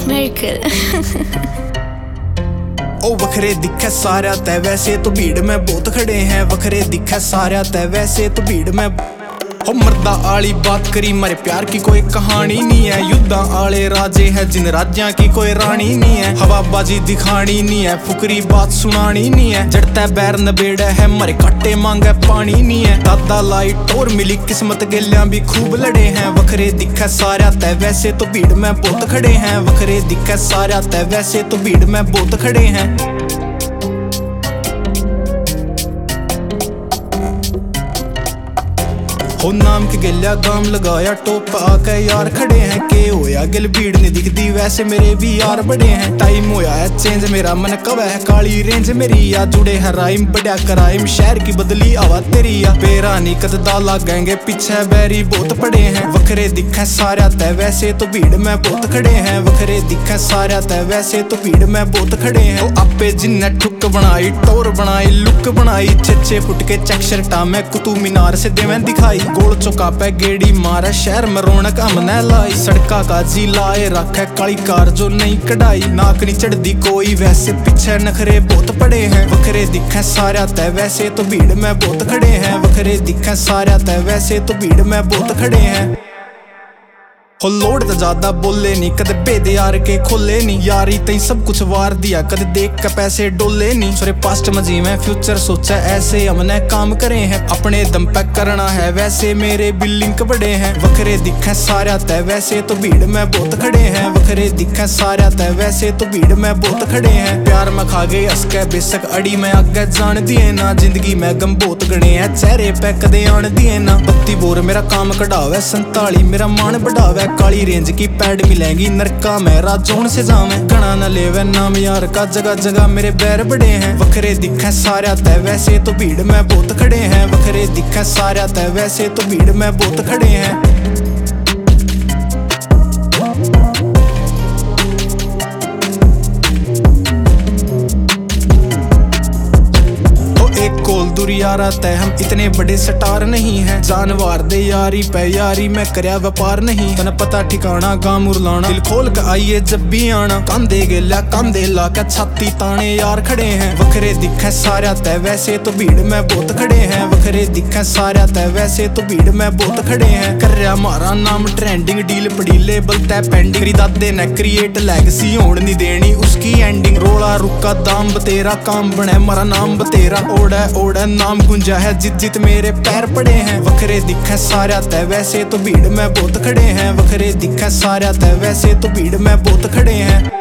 Merkel ओ वखरे दिखे सारा तै वैसे तो भीड़ में बहुत खड़े हैं। वखरे दिखे सारा तै वैसे तो भीड़ में हो मर्दा आली बात करी मारे प्यार की कोई कहानी नहीं है। युद्धां आले राजे है जिन राज्यां की कोई रानी नहीं है। हवाबाजी दिखानी नहीं है, फुकरी बात सुनानी नहीं है। जड़ता बैर नबेड़ा है मारे काटे मांगे पानी नहीं है। दादा लाइट और मिली किस्मत गेलियां भी खूब लड़े हैं। वखरे दिखे सारा तै वैसे तो भीड़ में बहुत खड़े हैं। वखरे दिखे सारा तै वैसे तो भीड़ में बहुत खड़े हैं। हो नाम के गेलिया गाम लगाया टोप आके यार खड़े हैं। के होया गिल भीड़ नहीं दिखती वैसे मेरे भी यार बड़े हैं। टाइम होया है चेंज मेरा मन कब है काली रेंज मेरी या जुड़े है राइम बढ़िया कराइम शहर की बदली आवा तेरी या पेरा नहीं कददा लागेंगे पीछे बैरी बहुत पड़े हैं। वखरे दिखे सारा तै वैसे तो भीड़ में बहुत खड़े हैं। वखरे दिखे सारा तै वैसे तो भीड़ में बहुत खड़े हैं। आपे जिन्ने ठुक बनाई टोर बनाई लुक बनाई 6 फुट के चेक शर्टा में कुतुब मीनार से देवें दिखाई। गोल चौका पे गेड़ी मारे शहर में रौनक हमने लाई। सड़का का जी लाए रखे काली कार जो नहीं कढ़ाई। नाक नहीं चढ़दी कोई वैसे पीछे नखरे बहुत पड़े हैं। वखरे दिखे सारा तै वैसे तो भीड़ में बहुत खड़े हैं। वखरे दिखे सारा तै वैसे तो भीड़ में बहुत खड़े हैं। हो लोड तो ज्यादा बोले नहीं कद बेदे यार के खोले नहीं। यारी तई सब कुछ वार दिया कद देख के पैसे डोले नहीं। सोरे पास्ट में जी में फ्यूचर सोचा ऐसे हमने काम करे हैं। अपने दम पे करना है वैसे मेरे बिल्डिंग बड़े हैं। वखरे दिखे सारा तै वैसे तो भीड़ में बहुत खड़े हैं। वखरे दिखे सारा तै वैसे तो भीड़ में बहुत खड़े हैं। प्यार में खा गए हंस के बेशक अड़ी में आगे जान दिए ना। जिंदगी में गम बहुत गणे हैं चेहरे पे कदे आन दिए ना। 32 बोर मेरा काम कढ़ावे 47 मेरा मान बढ़ावे। काली रेंज की पैड मिलेंगी नरका में राजौन से जावे। घना न लेवे नाम यार का जगह जगह मेरे बैर बड़े हैं। वखरे दिखे सारा तै वैसे तो भीड़ में बहुत खड़े हैं। वखरे दिखे सारा तै वैसे तो भीड़ में बहुत खड़े हैं। यारा तय हम इतने बड़े स्टार नहीं हैं। जानवर दे यारी पे यारी में करया व्यापार नहीं। तन पता ठिकाना गांव उरलाना दिल खोल के आइए जब भी आना। कांधे गेला कांधे लाके छाती ताने यार खड़े हैं। वखरे दिखे सारा तय वैसे तो भीड़ में बहुत खड़े हैं। वखरे दिखे सारा तय वैसे तो भीड़ में बहुत खड़े हैं। करया हमारा नाम ट्रेंडिंग डील पड़ी लेबल तय पेंडिंग। दादे ने क्रिएट लेगेसी होड़ नहीं देनी उसकी एंडिंग। रोला रुका दाम बतेरा काम बने मारा नाम बतेरा। ओड़ा ओड़ा नाम गुंजा है जित जित मेरे पैर पड़े हैं। वखरे दिखे सारा तै वैसे तो भीड़ में बहुत खड़े हैं। वखरे दिखे सारा तै वैसे तो भीड़ में बहुत खड़े हैं।